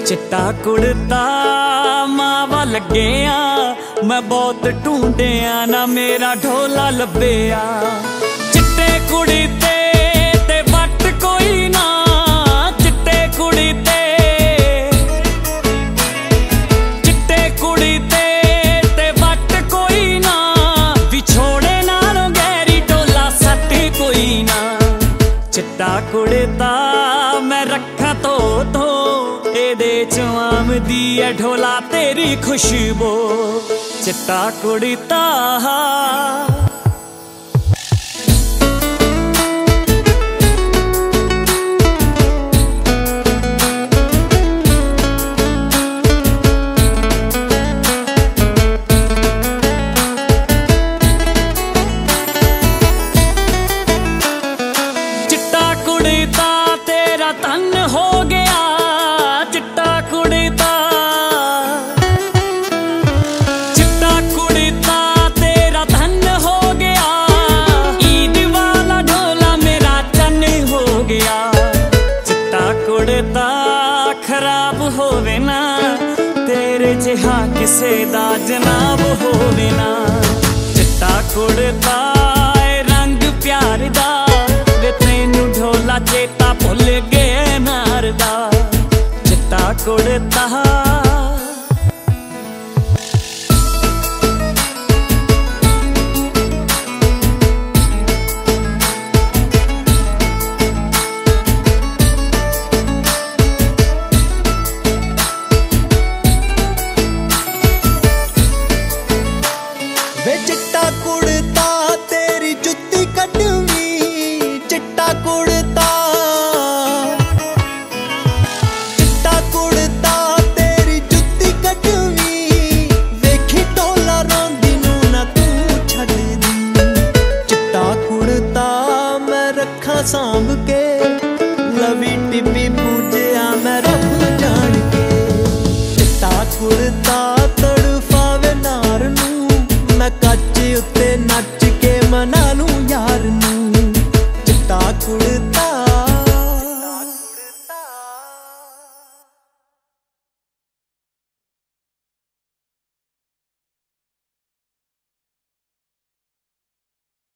चिट्टा कुड़ता मावा लग्गेया, मैं बहुत ढूंढिया ना मेरा ढोला लब्बेया। चिट्टे कुड़ी ते वट कोई ना, चिट्टे कुड़ी ते वट कोई ना, विछोड़े नालों गहरी ढोला सट कोई ना। चिट्टा कुड़ता मैं रखा तो एदे च आमदी है ढोला तेरी खुशबू। चिट्टा कुड़ता तेरा तन हो गया, चिट्टा कुड़ता तेरा धन हो गया। ईद वाला ढोला मेरा चन हो गया। चिट्टा कुड़ता खराब होवे ना, तेरे जिहा किसे दा जनाब होवे ना। चिट्टा कुड़ता रंग प्यार दा, वे तैनू ढोला चेता भुल गए नार दा। चिट्टा कुड़ता वे चिट्टा कुड़ता तेरी जुत्ती कटवी। चिट्टा कुड़ता तेरी जुत्ती कटवी, वेखी ढोला रोंदी नू ना तू छड्ड दी। चिट्टा कुड़ता मैं रखा सांभ के, लवी टिब्बी पूजिया मैं रब जान के। चिट्टा कुड़ता तड़फावे नार नू, मैं कच्च उत्ते नच के मना लूं यार नू। चिट्टा कुड़ता